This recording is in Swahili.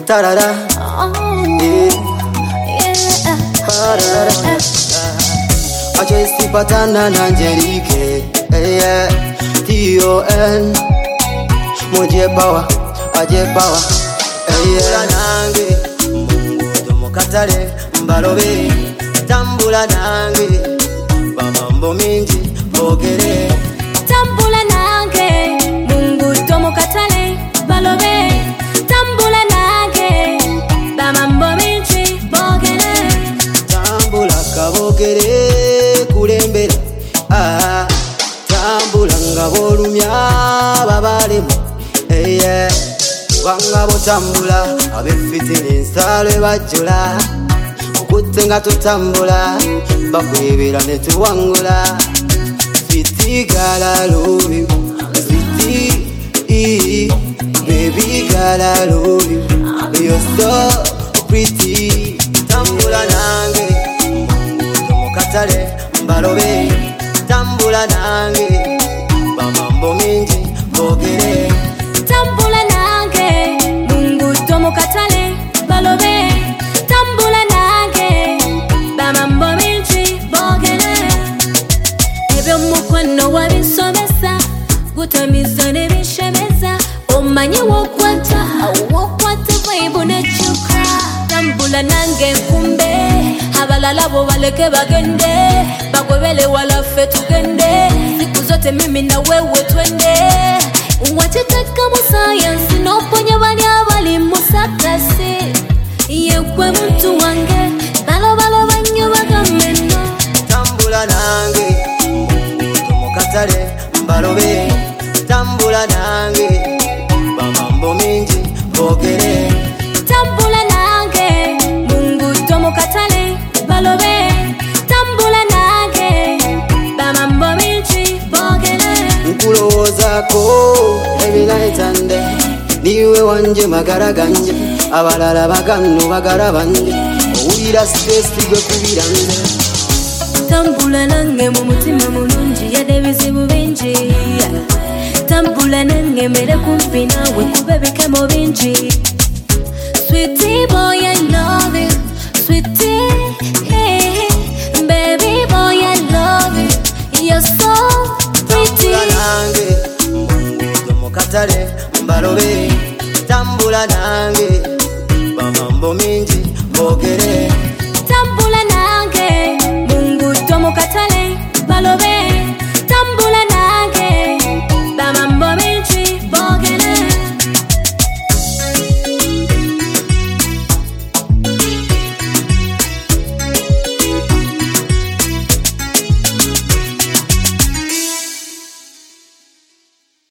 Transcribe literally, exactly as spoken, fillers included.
tarara. Yeah. Parara. Acho isipatana na Angelique. Yeah. T O N. Moje power, aje power. Yeah. Nange Mungu mukatale mbalobe. Tambula nange bamambo mingi bogere. Tambula nange Mungu mukatale mbalobe. Tambula nange bamambo mingi bogere. Tambula kabogere kulembera. Ah, tambula ngabolumya babalemu. Eh yeah. Wanga botambula abefitini nsale bajula. Okutenga tutambula bakwebera ne tuwangula. Sweetie girl I love you. Sweetie baby girl I love you. You're so pretty. Tambula nange mukatale mbalobe. Tambula nange bamambo mingi bogere. Tambula nange Mungu mukatale mbalobe. Tambula nange bamambo mingi bogere. Ebyo mukwano wabinsomesa gutamiza nebishemeza. Omanyi wokwata wokwata vibe nechuka. Tambula nange nkumbe abalala bo baleke bagende. Bagwebele wala fe tugende. Siku zote mimi na wewe twende. Wachitaka mu science noponya bali abali musakase. Yekwe muntu wange balo balo banyo bagameno. Tambula nange mukatale mbalobe. Tambula nange bamambo mingi bogere. Tambula nange Mungu mukatale mbalobe. Tambula nange bamambo mingi bogere. Nkulowozako every night and day. Niwe wanje magara ganje. Abalala bagano bagara banje. Owulira stress gwe kubira nze. Tambula nange mu mutima mulungi yadde ebizibu bingi. Tambula nange mbere kumpi nawe kuba ebikemo bingi. Sweetie boy I love you. Sweetie hey, baby boy I love you. You're so pretty. Tambula nange Mungu mukatale mbalobe. Tambula nange bamambo mingi bogere.